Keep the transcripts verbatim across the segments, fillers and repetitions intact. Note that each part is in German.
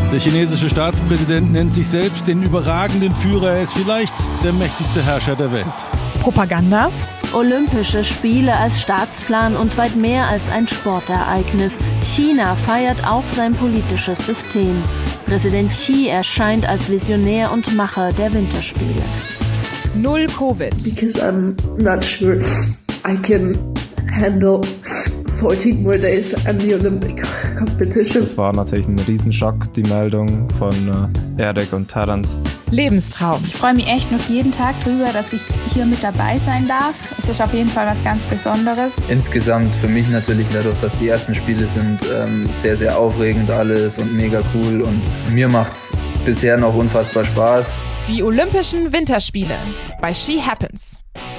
Der chinesische Staatspräsident nennt sich selbst den überragenden Führer. Er ist vielleicht der mächtigste Herrscher der Welt. Propaganda? Olympische Spiele als Staatsplan und weit mehr als ein Sportereignis. China feiert auch sein politisches System. Präsident Xi erscheint als Visionär und Macher der Winterspiele. Null Covid. Because I'm not sure I can handle fourteen more days and the Olympic competition. Das war natürlich ein Riesenschock, die Meldung von äh, Erik und Terence. Lebenstraum. Ich freue mich echt noch jeden Tag drüber, dass ich hier mit dabei sein darf. Es ist auf jeden Fall was ganz Besonderes. Insgesamt für mich natürlich dadurch, dass die ersten Spiele sind, ähm, sehr, sehr aufregend alles und mega cool. Und mir macht's bisher noch unfassbar Spaß. Die Olympischen Winterspiele bei She Happens.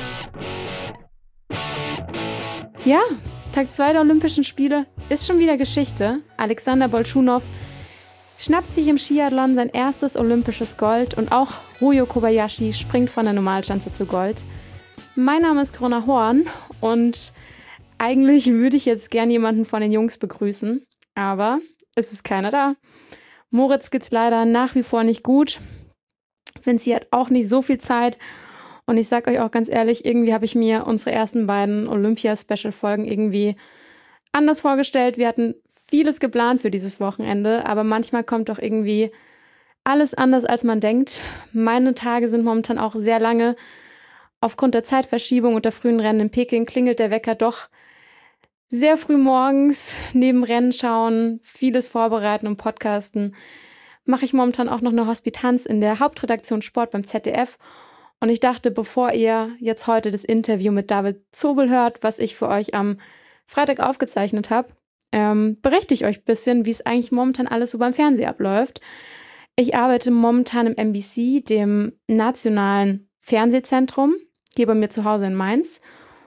Ja, Tag zwei der Olympischen Spiele ist schon wieder Geschichte. Alexander Bolschunow schnappt sich im Skiathlon sein erstes olympisches Gold und auch Ryo Kobayashi springt von der Normalschanze zu Gold. Mein Name ist Corona Horn und eigentlich würde ich jetzt gern jemanden von den Jungs begrüßen, aber es ist keiner da. Moritz geht's leider nach wie vor nicht gut. Vinci hat auch nicht so viel Zeit. Und ich sag euch auch ganz ehrlich, irgendwie habe ich mir unsere ersten beiden Olympia-Special-Folgen irgendwie anders vorgestellt. Wir hatten vieles geplant für dieses Wochenende, aber manchmal kommt doch irgendwie alles anders, als man denkt. Meine Tage sind momentan auch sehr lange. Aufgrund der Zeitverschiebung und der frühen Rennen in Peking klingelt der Wecker doch sehr früh morgens. Neben Rennen schauen, vieles vorbereiten und podcasten. Mache ich momentan auch noch eine Hospitanz in der Hauptredaktion Sport beim Z D F. Und ich dachte, bevor ihr jetzt heute das Interview mit David Zobel hört, was ich für euch am Freitag aufgezeichnet habe, ähm, berichte ich euch ein bisschen, wie es eigentlich momentan alles so beim Fernsehen abläuft. Ich arbeite momentan im M B C, dem nationalen Fernsehzentrum, hier bei mir zu Hause in Mainz.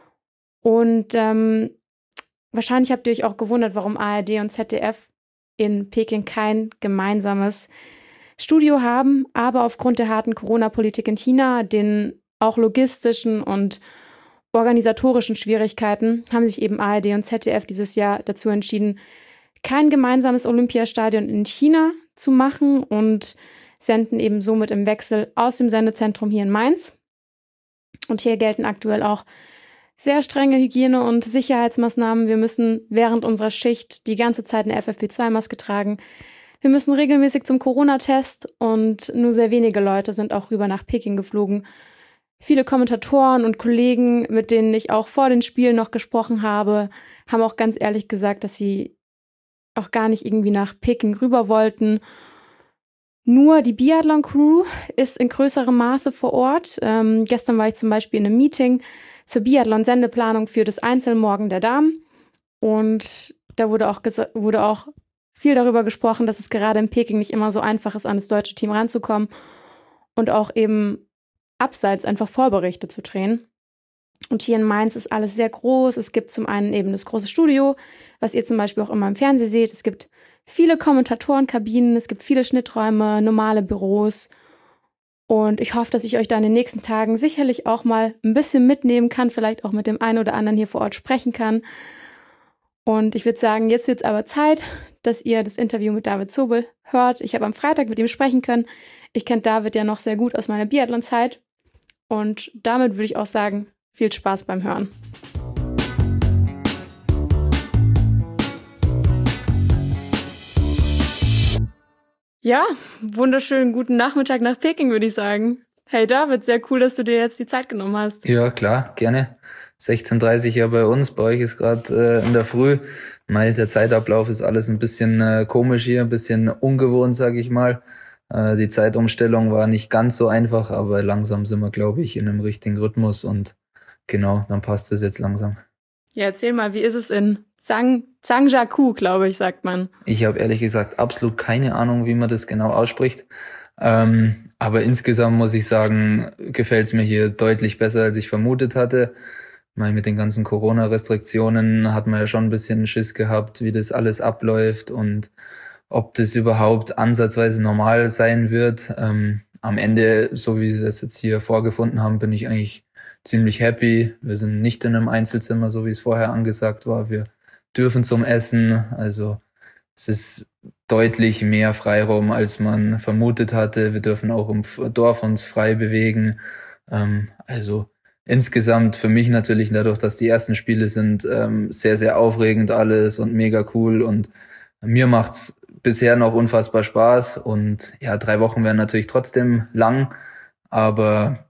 Und ähm, wahrscheinlich habt ihr euch auch gewundert, warum A R D und Z D F in Peking kein gemeinsames Studio haben, aber aufgrund der harten Corona-Politik in China, den auch logistischen und organisatorischen Schwierigkeiten, haben sich eben A R D und Z D F dieses Jahr dazu entschieden, kein gemeinsames Olympiastadion in China zu machen und senden eben somit im Wechsel aus dem Sendezentrum hier in Mainz. Und hier gelten aktuell auch sehr strenge Hygiene- und Sicherheitsmaßnahmen. Wir müssen während unserer Schicht die ganze Zeit eine F F P zwei Maske tragen. Wir müssen regelmäßig zum Corona-Test und nur sehr wenige Leute sind auch rüber nach Peking geflogen. Viele Kommentatoren und Kollegen, mit denen ich auch vor den Spielen noch gesprochen habe, haben auch ganz ehrlich gesagt, dass sie auch gar nicht irgendwie nach Peking rüber wollten. Nur die Biathlon-Crew ist in größerem Maße vor Ort. Ähm, gestern war ich zum Beispiel in einem Meeting zur Biathlon-Sendeplanung für das Einzelmorgen der Damen. Und da wurde auch, ges- wurde auch viel darüber gesprochen, dass es gerade in Peking nicht immer so einfach ist, an das deutsche Team ranzukommen und auch eben abseits einfach Vorberichte zu drehen. Und hier in Mainz ist alles sehr groß. Es gibt zum einen eben das große Studio, was ihr zum Beispiel auch immer im Fernsehen seht. Es gibt viele Kommentatorenkabinen, es gibt viele Schnitträume, normale Büros. Und ich hoffe, dass ich euch da in den nächsten Tagen sicherlich auch mal ein bisschen mitnehmen kann, vielleicht auch mit dem einen oder anderen hier vor Ort sprechen kann. Und ich würde sagen, jetzt wird es aber Zeit, dass ihr das Interview mit David Zobel hört. Ich habe am Freitag mit ihm sprechen können. Ich kenne David ja noch sehr gut aus meiner Biathlon-Zeit. Und damit würde ich auch sagen, viel Spaß beim Hören. Ja, wunderschönen guten Nachmittag nach Peking, würde ich sagen. Hey David, sehr cool, dass du dir jetzt die Zeit genommen hast. Ja, klar, gerne. sechzehn Uhr dreißig ja bei uns, bei euch ist gerade äh, in der Früh. Mal der Zeitablauf ist alles ein bisschen äh, komisch hier, ein bisschen ungewohnt, sage ich mal. Äh, die Zeitumstellung war nicht ganz so einfach, aber langsam sind wir, glaube ich, in einem richtigen Rhythmus und genau, dann passt es jetzt langsam. Ja, erzähl mal, wie ist es in Zhang, Zhangjiakou, glaube ich, sagt man. Ich habe ehrlich gesagt absolut keine Ahnung, wie man das genau ausspricht. Ähm, aber insgesamt muss ich sagen, gefällt es mir hier deutlich besser, als ich vermutet hatte. Mal mit den ganzen Corona-Restriktionen hat man ja schon ein bisschen Schiss gehabt, wie das alles abläuft und ob das überhaupt ansatzweise normal sein wird. Ähm, am Ende, so wie wir das jetzt hier vorgefunden haben, bin ich eigentlich ziemlich happy. Wir sind nicht in einem Einzelzimmer, so wie es vorher angesagt war. Wir dürfen zum Essen. Also es ist deutlich mehr Freiraum, als man vermutet hatte. Wir dürfen auch im Dorf uns frei bewegen. Ähm, also insgesamt für mich natürlich dadurch, dass die ersten Spiele sind, ähm, sehr, sehr aufregend alles und mega cool. Und mir macht's bisher noch unfassbar Spaß. Und ja, drei Wochen wären natürlich trotzdem lang, aber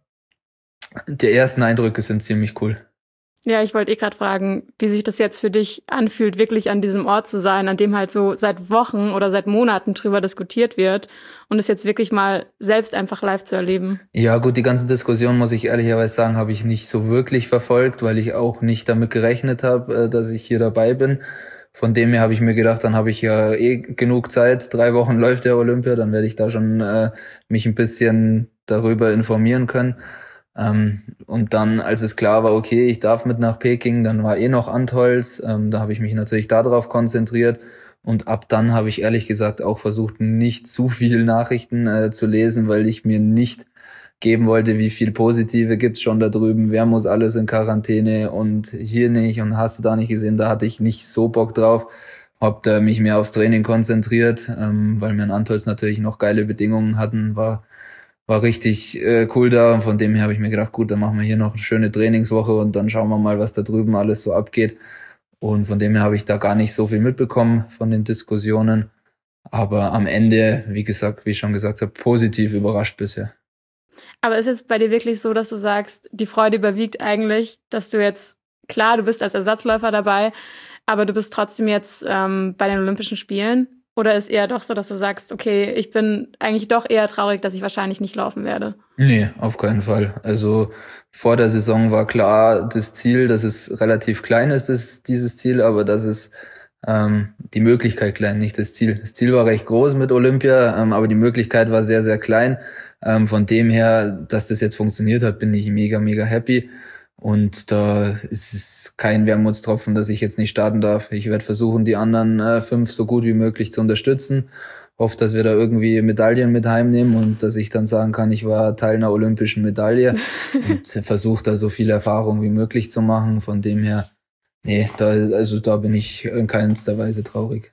die ersten Eindrücke sind ziemlich cool. Ja, ich wollte eh gerade fragen, wie sich das jetzt für dich anfühlt, wirklich an diesem Ort zu sein, an dem halt so seit Wochen oder seit Monaten drüber diskutiert wird und es jetzt wirklich mal selbst einfach live zu erleben. Ja gut, die ganze Diskussion, muss ich ehrlicherweise sagen, habe ich nicht so wirklich verfolgt, weil ich auch nicht damit gerechnet habe, dass ich hier dabei bin. Von dem her habe ich mir gedacht, dann habe ich ja eh genug Zeit, drei Wochen läuft der Olympia, dann werde ich da schon äh, mich ein bisschen darüber informieren können. Ähm, und dann, als es klar war, okay, ich darf mit nach Peking, dann war eh noch Antholz, ähm, da habe ich mich natürlich darauf konzentriert und ab dann habe ich ehrlich gesagt auch versucht, nicht zu viel Nachrichten äh, zu lesen, weil ich mir nicht geben wollte, wie viel Positive gibt's schon da drüben, wer muss alles in Quarantäne und hier nicht und hast du da nicht gesehen, da hatte ich nicht so Bock drauf, hab da mich mehr aufs Training konzentriert, ähm, weil wir in Antholz natürlich noch geile Bedingungen hatten, war War richtig äh, cool da und von dem her habe ich mir gedacht, gut, dann machen wir hier noch eine schöne Trainingswoche und dann schauen wir mal, was da drüben alles so abgeht. Und von dem her habe ich da gar nicht so viel mitbekommen von den Diskussionen. Aber am Ende, wie gesagt, wie ich schon gesagt habe, positiv überrascht bisher. Aber ist es bei dir wirklich so, dass du sagst, die Freude überwiegt eigentlich, dass du jetzt, klar, du bist als Ersatzläufer dabei, aber du bist trotzdem jetzt ähm, bei den Olympischen Spielen? Oder ist eher doch so, dass du sagst, okay, ich bin eigentlich doch eher traurig, dass ich wahrscheinlich nicht laufen werde? Nee, auf keinen Fall. Also vor der Saison war klar das Ziel, dass es relativ klein ist, das, dieses Ziel, aber dass es ähm, die Möglichkeit klein, nicht das Ziel. Das Ziel war recht groß mit Olympia, ähm, aber die Möglichkeit war sehr, sehr klein. Ähm, von dem her, dass das jetzt funktioniert hat, bin ich mega, mega happy. Und da ist es kein Wermutstropfen, dass ich jetzt nicht starten darf. Ich werde versuchen, die anderen äh, fünf so gut wie möglich zu unterstützen. Hoffe, dass wir da irgendwie Medaillen mit heimnehmen und dass ich dann sagen kann, ich war Teil einer olympischen Medaille und versuche da so viel Erfahrung wie möglich zu machen. Von dem her, nee, da, also da bin ich in keinster Weise traurig.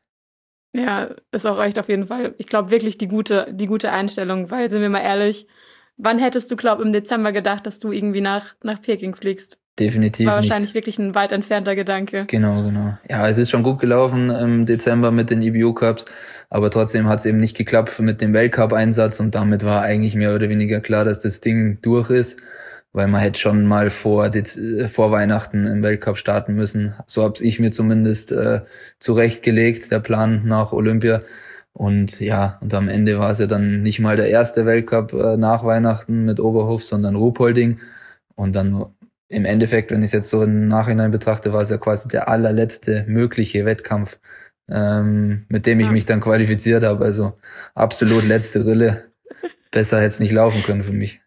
Ja, ist auch echt auf jeden Fall, ich glaube, wirklich die gute, die gute Einstellung, weil, sind wir mal ehrlich, wann hättest du, glaub, im Dezember gedacht, dass du irgendwie nach, nach Peking fliegst? Definitiv War wahrscheinlich nicht. Wirklich ein weit entfernter Gedanke. Genau, genau. Ja, es ist schon gut gelaufen im Dezember mit den E B U-Cups, aber trotzdem hat es eben nicht geklappt mit dem Weltcup-Einsatz und damit war eigentlich mehr oder weniger klar, dass das Ding durch ist, weil man hätte schon mal vor, Dez- vor Weihnachten im Weltcup starten müssen. So hab's ich mir zumindest äh, zurechtgelegt, der Plan nach Olympia. Und ja, und am Ende war es ja dann nicht mal der erste Weltcup äh, nach Weihnachten mit Oberhof, sondern Ruhpolding. Und dann im Endeffekt, wenn ich es jetzt so im Nachhinein betrachte, war es ja quasi der allerletzte mögliche Wettkampf, ähm, mit dem ich ja. mich dann qualifiziert habe. Also absolut letzte Rille. Besser hätte es nicht laufen können für mich.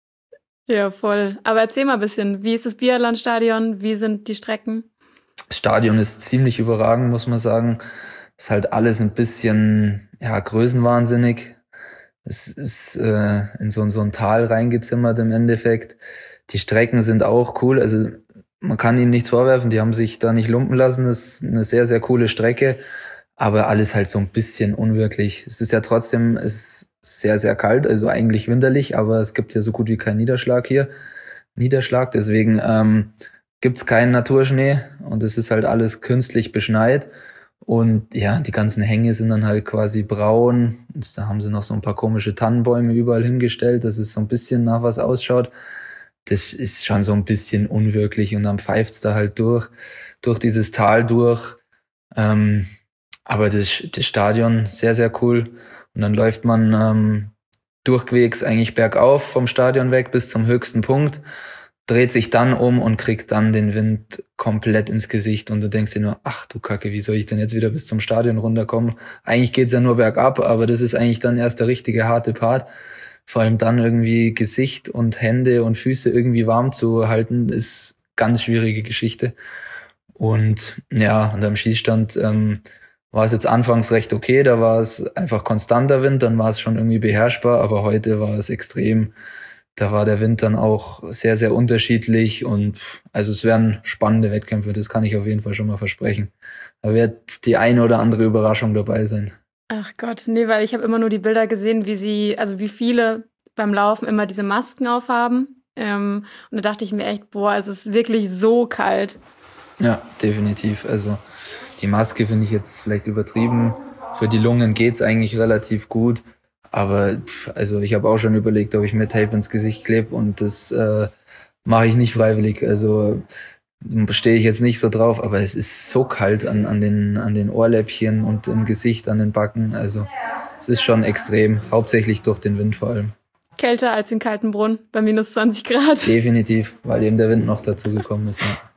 Ja, voll. Aber erzähl mal ein bisschen, wie ist das Biathlon-Stadion? Wie sind die Strecken? Das Stadion ist ziemlich überragend, muss man sagen. Ist halt alles ein bisschen, ja, größenwahnsinnig. Es ist äh, in so, in so ein Tal reingezimmert im Endeffekt. Die Strecken sind auch cool, also man kann ihnen nichts vorwerfen, die haben sich da nicht lumpen lassen. Das ist eine sehr, sehr coole Strecke, aber alles halt so ein bisschen unwirklich. Es ist ja trotzdem, es ist sehr, sehr kalt, also eigentlich winterlich, aber es gibt ja so gut wie keinen Niederschlag hier. Niederschlag, deswegen ähm, gibt's keinen Naturschnee und es ist halt alles künstlich beschneit. Und ja, die ganzen Hänge sind dann halt quasi braun. Und da haben sie noch so ein paar komische Tannenbäume überall hingestellt, dass es so ein bisschen nach was ausschaut. Das ist schon so ein bisschen unwirklich und dann pfeift's da halt durch, durch dieses Tal durch. Ähm, aber das, das Stadion, sehr, sehr cool. Und dann läuft man ähm, durchwegs eigentlich bergauf vom Stadion weg bis zum höchsten Punkt, dreht sich dann um und kriegt dann den Wind komplett ins Gesicht und du denkst dir nur, ach du Kacke, wie soll ich denn jetzt wieder bis zum Stadion runterkommen? Eigentlich geht's ja nur bergab, aber das ist eigentlich dann erst der richtige harte Part. Vor allem dann irgendwie Gesicht und Hände und Füße irgendwie warm zu halten, ist ganz schwierige Geschichte. Und ja, und am Schießstand ähm, war es jetzt anfangs recht okay, da war es einfach konstanter Wind, dann war es schon irgendwie beherrschbar, aber heute war es extrem. Da war der Wind dann auch sehr, sehr unterschiedlich und also es werden spannende Wettkämpfe, das kann ich auf jeden Fall schon mal versprechen. Da wird die eine oder andere Überraschung dabei sein. Ach Gott, nee, weil ich habe immer nur die Bilder gesehen, wie sie, also wie viele beim Laufen immer diese Masken aufhaben. Ähm, und da dachte ich mir echt, boah, es ist wirklich so kalt. Ja, definitiv. Also die Maske finde ich jetzt vielleicht übertrieben. Für die Lungen geht's eigentlich relativ gut. Aber also ich habe auch schon überlegt, ob ich mir Tape ins Gesicht klebe, und das äh, mache ich nicht freiwillig. Also stehe ich jetzt nicht so drauf, aber es ist so kalt an, an, den, an den Ohrläppchen und im Gesicht, an den Backen. Also es ist schon extrem, hauptsächlich durch den Wind vor allem. Kälter als in Kaltenbrunn bei minus zwanzig Grad. Definitiv, weil eben der Wind noch dazu gekommen ist. Ja.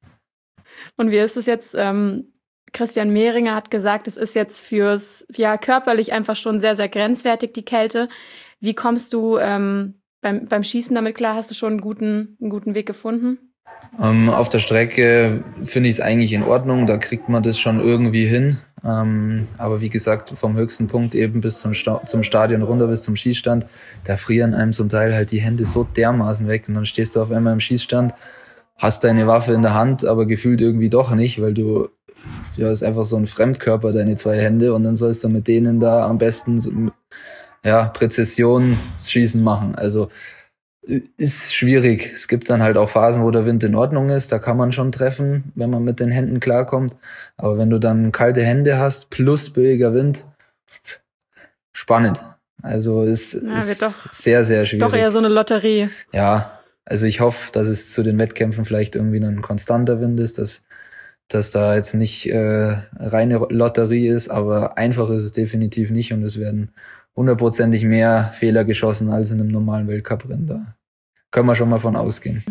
Und wie ist es jetzt? Ähm, Christian Mehringer hat gesagt, es ist jetzt fürs, ja, körperlich einfach schon sehr, sehr grenzwertig, die Kälte. Wie kommst du ähm, beim, beim Schießen damit klar? Hast du schon einen guten, einen guten Weg gefunden? Ähm, auf der Strecke finde ich es eigentlich in Ordnung, da kriegt man das schon irgendwie hin. Ähm, aber wie gesagt, vom höchsten Punkt eben bis zum, Sta- zum Stadion runter, bis zum Schießstand, da frieren einem zum Teil halt die Hände so dermaßen weg, und dann stehst du auf einmal im Schießstand, hast deine Waffe in der Hand, aber gefühlt irgendwie doch nicht, weil du, ja, ist einfach so ein Fremdkörper, deine zwei Hände, und dann sollst du mit denen da am besten so, ja, Präzisionsschießen machen. Also ist schwierig. Es gibt dann halt auch Phasen, wo der Wind in Ordnung ist, da kann man schon treffen, wenn man mit den Händen klarkommt. Aber wenn du dann kalte Hände hast, plus böiger Wind, spannend. Also es ja, ist doch, sehr, sehr schwierig. Doch eher so eine Lotterie. Ja, also ich hoffe, dass es zu den Wettkämpfen vielleicht irgendwie ein konstanter Wind ist, dass, dass da jetzt nicht äh, reine Lotterie ist, aber einfach ist es definitiv nicht, und es werden hundertprozentig mehr Fehler geschossen als in einem normalen Weltcuprennen. Da können wir schon mal von ausgehen.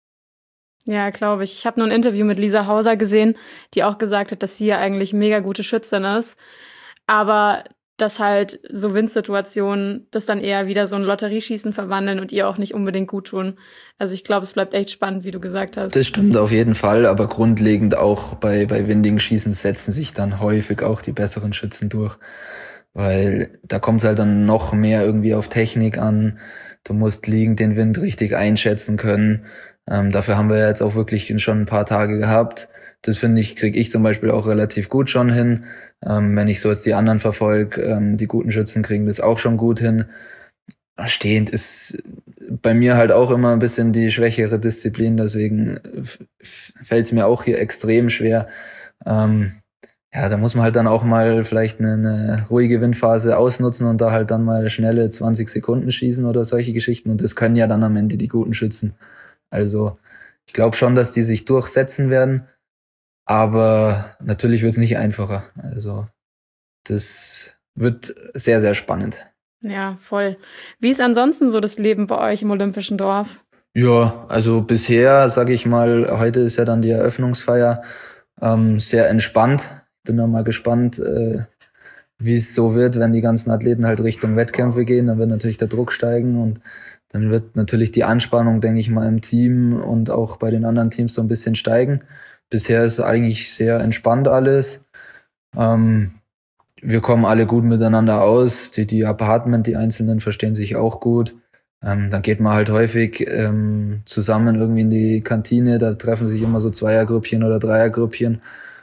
Ja, glaube ich. Ich habe nur ein Interview mit Lisa Hauser gesehen, die auch gesagt hat, dass sie ja eigentlich mega gute Schützin ist, aber dass halt so Windsituationen das dann eher wieder so ein Lotterieschießen verwandeln und ihr auch nicht unbedingt gut tun. Also ich glaube, es bleibt echt spannend, wie du gesagt hast. Das stimmt auf jeden Fall, aber grundlegend auch bei, bei windigen Schießen setzen sich dann häufig auch die besseren Schützen durch. Weil da kommt es halt dann noch mehr irgendwie auf Technik an. Du musst liegend den Wind richtig einschätzen können. Ähm, dafür haben wir jetzt auch wirklich schon ein paar Tage gehabt. Das finde ich, kriege ich zum Beispiel auch relativ gut schon hin. Ähm, wenn ich so jetzt die anderen verfolge, ähm, die guten Schützen kriegen das auch schon gut hin. Stehend ist bei mir halt auch immer ein bisschen die schwächere Disziplin, deswegen fällt es mir auch hier extrem schwer. Ähm, Ja, da muss man halt dann auch mal vielleicht eine, eine ruhige Windphase ausnutzen und da halt dann mal schnelle zwanzig Sekunden schießen oder solche Geschichten. Und das können ja dann am Ende die guten Schützen. Also ich glaube schon, dass die sich durchsetzen werden, aber natürlich wird es nicht einfacher. Also das wird sehr, sehr spannend. Ja, voll. Wie ist ansonsten so das Leben bei euch im Olympischen Dorf? Ja, also bisher, sage ich mal, heute ist ja dann die Eröffnungsfeier, ähm, sehr entspannt. Bin da mal gespannt, äh, wie es so wird, wenn die ganzen Athleten halt Richtung Wettkämpfe gehen. Dann wird natürlich der Druck steigen, und dann wird natürlich die Anspannung, denke ich mal, im Team und auch bei den anderen Teams so ein bisschen steigen. Bisher ist eigentlich sehr entspannt alles. Ähm, wir kommen alle gut miteinander aus. Die, die Apartment, die Einzelnen verstehen sich auch gut. Ähm, dann geht man halt häufig ähm, zusammen irgendwie in die Kantine. Da treffen sich immer so Zweiergrüppchen oder Dreiergrüppchen.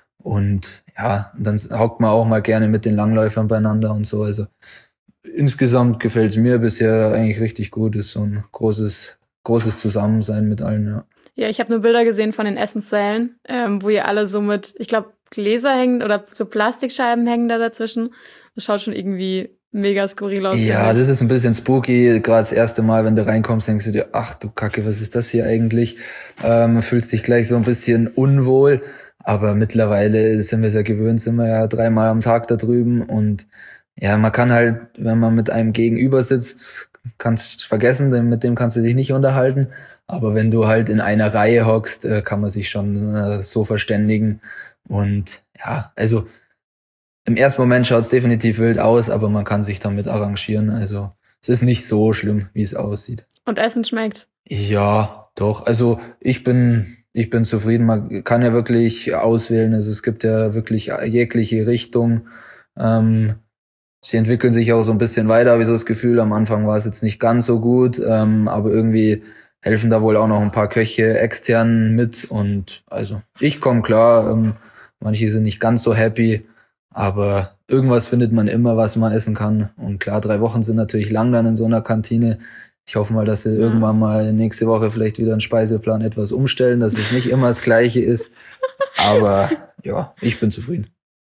Und ja, dann hockt man auch mal gerne mit den Langläufern beieinander und so. Also insgesamt gefällt es mir bisher eigentlich richtig gut. Ist so ein großes, großes Zusammensein mit allen, ja. Ja, ich habe nur Bilder gesehen von den Essenssälen, ähm, wo ihr alle so mit, ich glaube, Gläser hängen oder so Plastikscheiben hängen da dazwischen. Das schaut schon irgendwie mega skurril aus. Ja, das ist ein bisschen spooky. Gerade das erste Mal, wenn du reinkommst, denkst du dir, ach du Kacke, was ist das hier eigentlich? Ähm, fühlst dich gleich so ein bisschen unwohl. Aber mittlerweile sind wir es ja gewöhnt, sind wir ja dreimal am Tag da drüben, und ja, man kann halt, wenn man mit einem gegenüber sitzt, kannst vergessen, denn mit dem kannst du dich nicht unterhalten. Aber wenn du halt in einer Reihe hockst, kann man sich schon so verständigen. Und ja, also im ersten Moment schaut es definitiv wild aus, aber man kann sich damit arrangieren. Also es ist nicht so schlimm, wie es aussieht. Und Essen schmeckt? Ja, doch. Also ich bin Ich bin zufrieden. Man kann ja wirklich auswählen. Also es gibt ja wirklich jegliche Richtung. Ähm, sie entwickeln sich auch so ein bisschen weiter, habe ich so das Gefühl. Am Anfang war es jetzt nicht ganz so gut, ähm, aber irgendwie helfen da wohl auch noch ein paar Köche extern mit. Und also ich komme klar. Ähm, manche sind nicht ganz so happy, Aber irgendwas findet man immer, was man essen kann. Und klar, drei Wochen sind natürlich lang dann in so einer Kantine. Ich hoffe mal, dass sie ja. irgendwann mal nächste Woche vielleicht wieder einen Speiseplan etwas umstellen, dass es nicht immer das Gleiche ist. Aber ja, ich bin zufrieden.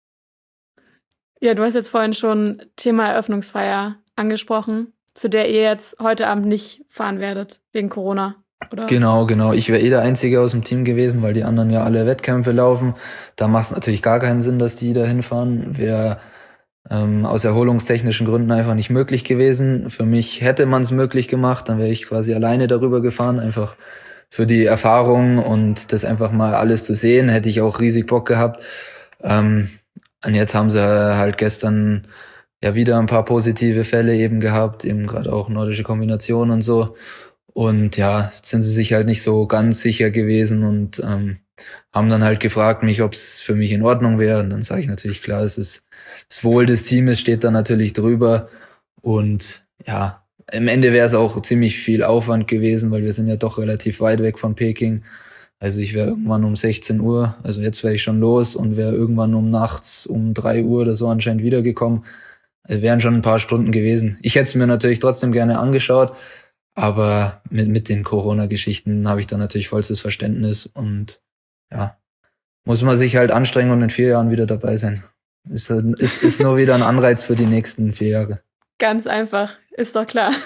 Ja, du hast jetzt vorhin schon Thema Eröffnungsfeier angesprochen, zu der ihr jetzt heute Abend nicht fahren werdet, wegen Corona, oder? Genau, genau. Ich wäre eh der Einzige aus dem Team gewesen, weil die anderen ja alle Wettkämpfe laufen. Da macht es natürlich gar keinen Sinn, dass die da hinfahren. Wäre ähm, aus erholungstechnischen Gründen einfach nicht möglich gewesen. Für mich hätte man es möglich gemacht, dann wäre ich quasi alleine darüber gefahren, einfach für die Erfahrung und das einfach mal alles zu sehen, hätte ich auch riesig Bock gehabt. Ähm, und jetzt haben sie halt gestern ja wieder ein paar positive Fälle eben gehabt, eben gerade auch nordische Kombinationen und so. Und ja, sind sie sich halt nicht so ganz sicher gewesen und ähm, haben dann halt gefragt mich, ob es für mich in Ordnung wäre. Und dann sage ich natürlich, klar, es ist das Wohl des Teams steht da natürlich drüber. Und ja, im Ende wäre es auch ziemlich viel Aufwand gewesen, weil wir sind ja doch relativ weit weg von Peking. Also ich wäre irgendwann um sechzehn Uhr, also jetzt wäre ich schon los und wäre irgendwann um nachts um drei Uhr oder so anscheinend wiedergekommen. Also wären schon ein paar Stunden gewesen. Ich hätte es mir natürlich trotzdem gerne angeschaut, aber mit mit den Corona-Geschichten habe ich da natürlich vollstes Verständnis und ja, muss man sich halt anstrengen und in vier Jahren wieder dabei sein. Ist, ist, ist nur wieder ein Anreiz für die nächsten vier Jahre. Ganz einfach, ist doch klar.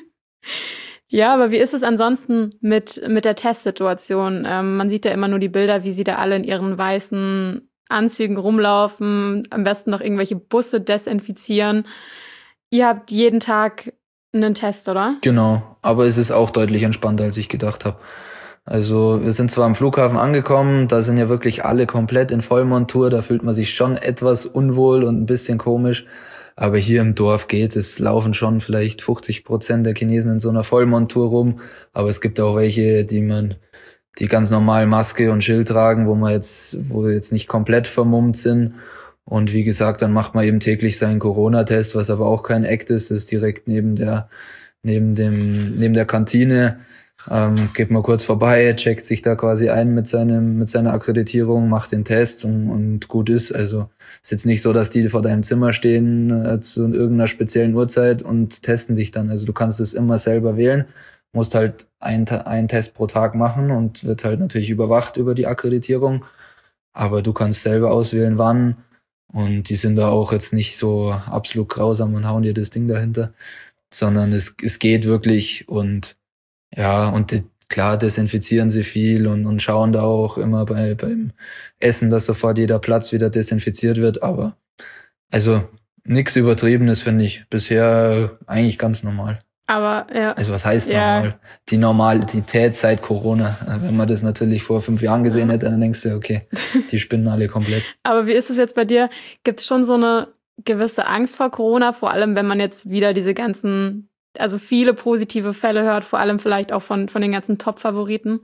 Ja, aber wie ist es ansonsten mit mit der Testsituation? Ähm, man sieht ja immer nur die Bilder, wie sie da alle in ihren weißen Anzügen rumlaufen, am besten noch irgendwelche Busse desinfizieren. Ihr habt jeden Tag einen Test, oder? Genau, aber es ist auch deutlich entspannter, als ich gedacht habe. Also wir sind zwar am Flughafen angekommen, da sind ja wirklich alle komplett in Vollmontur, da fühlt man sich schon etwas unwohl und ein bisschen komisch. Aber hier im Dorf geht es, laufen schon vielleicht fünfzig Prozent der Chinesen in so einer Vollmontur rum. Aber es gibt auch welche, die man, die ganz normal Maske und Schild tragen, wo man jetzt, wo wir jetzt nicht komplett vermummt sind. Und wie gesagt, dann macht man eben täglich seinen Corona-Test, was aber auch kein Act ist, das ist direkt neben der, neben dem, neben der Kantine. Ähm, geht mal kurz vorbei, checkt sich da quasi ein mit seinem, mit seiner Akkreditierung, macht den Test und, und gut ist. Also ist jetzt nicht so, dass die vor deinem Zimmer stehen äh, zu irgendeiner speziellen Uhrzeit und testen dich dann. Also du kannst es immer selber wählen, musst halt einen, einen Test pro Tag machen und wird halt natürlich überwacht über die Akkreditierung. Aber du kannst selber auswählen, wann. Und die sind da auch jetzt nicht so absolut grausam und hauen dir das Ding dahinter, sondern es, es geht wirklich und ja, und die, klar desinfizieren sie viel und, und schauen da auch immer bei beim Essen, dass sofort jeder Platz wieder desinfiziert wird. Aber also nichts Übertriebenes, finde ich. Bisher eigentlich ganz normal. Aber ja. Also was heißt ja. normal? Die Normalität seit Corona. Wenn man das natürlich vor fünf Jahren gesehen hätte, dann denkst du, okay, die spinnen alle komplett. Aber wie ist es jetzt bei dir? Gibt es schon so eine gewisse Angst vor Corona? Vor allem, wenn man jetzt wieder diese ganzen... also viele positive Fälle hört, vor allem vielleicht auch von von den ganzen Top-Favoriten?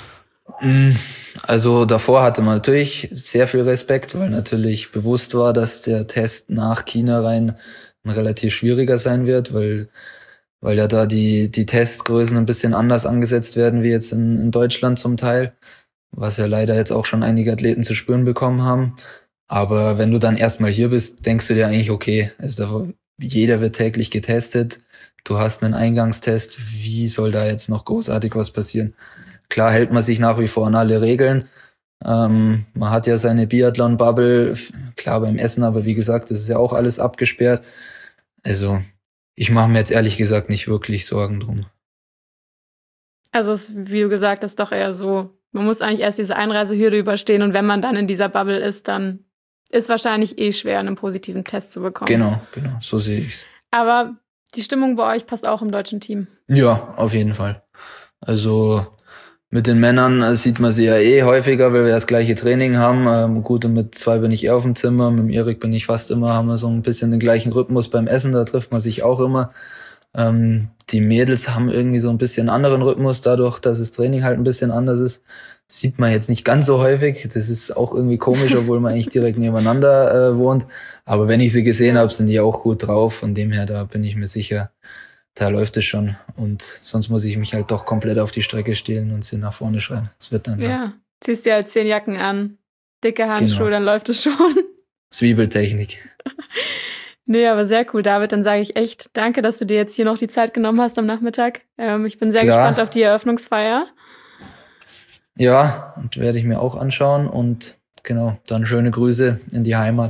Also davor hatte man natürlich sehr viel Respekt, weil natürlich bewusst war, dass der Test nach China rein ein relativ schwieriger sein wird, weil weil ja da die die Testgrößen ein bisschen anders angesetzt werden wie jetzt in, in Deutschland zum Teil, was ja leider jetzt auch schon einige Athleten zu spüren bekommen haben. Aber wenn du dann erstmal hier bist, denkst du dir eigentlich, okay, also jeder wird täglich getestet. Du hast einen Eingangstest, wie soll da jetzt noch großartig was passieren? Klar hält man sich nach wie vor an alle Regeln. Ähm, man hat ja seine Biathlon-Bubble, klar beim Essen, aber wie gesagt, das ist ja auch alles abgesperrt. Also ich mache mir jetzt ehrlich gesagt nicht wirklich Sorgen drum. Also es, wie du gesagt hast, doch eher so, man muss eigentlich erst diese Einreisehürde überstehen und wenn man dann in dieser Bubble ist, dann ist wahrscheinlich eh schwer, einen positiven Test zu bekommen. Genau, genau, so sehe ich's. Aber die Stimmung bei euch passt auch im deutschen Team. Ja, auf jeden Fall. Also mit den Männern sieht man sie ja eh häufiger, weil wir das gleiche Training haben. Ähm, gut, und mit zwei bin ich eher auf dem Zimmer, mit dem Erik bin ich fast immer, haben wir so ein bisschen den gleichen Rhythmus beim Essen, da trifft man sich auch immer. Ähm, die Mädels haben irgendwie so ein bisschen anderen Rhythmus, dadurch, dass das Training halt ein bisschen anders ist. Sieht man jetzt nicht ganz so häufig. Das ist auch irgendwie komisch, obwohl man eigentlich direkt nebeneinander äh, wohnt. Aber wenn ich sie gesehen habe, sind die auch gut drauf. Von dem her, da bin ich mir sicher, da läuft es schon. Und sonst muss ich mich halt doch komplett auf die Strecke stellen und sie nach vorne schreien. Das wird dann. Ja, ja. Ziehst dir halt zehn Jacken an, dicke Handschuhe, genau. Dann läuft es schon. Zwiebeltechnik. Nee, aber sehr cool, David. Dann sage ich echt danke, dass du dir jetzt hier noch die Zeit genommen hast am Nachmittag. Ähm, ich bin sehr Klar. gespannt auf die Eröffnungsfeier. Ja, und werde ich mir auch anschauen. Und genau, dann schöne Grüße in die Heimat.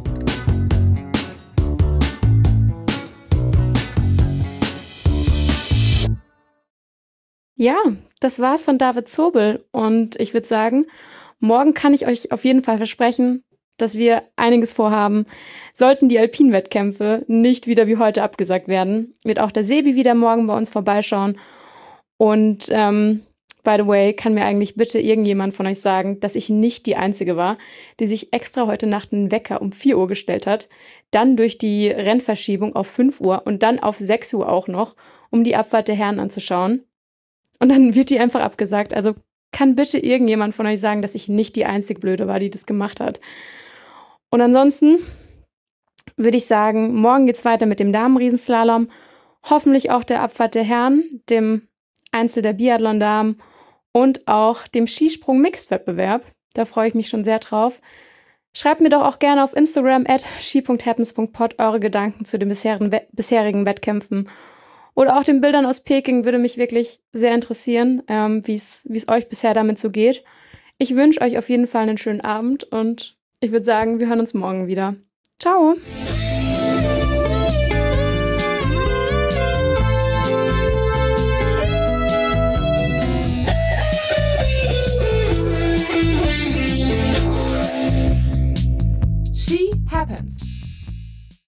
Ja, das war's von David Zobel. Und ich würde sagen, morgen kann ich euch auf jeden Fall versprechen, dass wir einiges vorhaben. Sollten die Alpin-Wettkämpfe nicht wieder wie heute abgesagt werden, wird auch der Sebi wieder morgen bei uns vorbeischauen. Und ähm, by the way, kann mir eigentlich bitte irgendjemand von euch sagen, dass ich nicht die Einzige war, die sich extra heute Nacht einen Wecker um vier Uhr gestellt hat, dann durch die Rennverschiebung auf fünf Uhr und dann auf sechs Uhr auch noch, um die Abfahrt der Herren anzuschauen. Und dann wird die einfach abgesagt. Also kann bitte irgendjemand von euch sagen, dass ich nicht die einzig Blöde war, die das gemacht hat. Und ansonsten würde ich sagen, morgen geht's weiter mit dem Damenriesenslalom. Hoffentlich auch der Abfahrt der Herren, dem Einzel der Biathlon-Damen und auch dem Skisprung-Mixed-Wettbewerb. Da freue ich mich schon sehr drauf. Schreibt mir doch auch gerne auf Instagram at ski punkt happens punkt pod eure Gedanken zu den bisherigen, bisherigen Wettkämpfen. Oder auch den Bildern aus Peking würde mich wirklich sehr interessieren, ähm, wie es euch bisher damit so geht. Ich wünsche euch auf jeden Fall einen schönen Abend und ich würde sagen, wir hören uns morgen wieder. Ciao!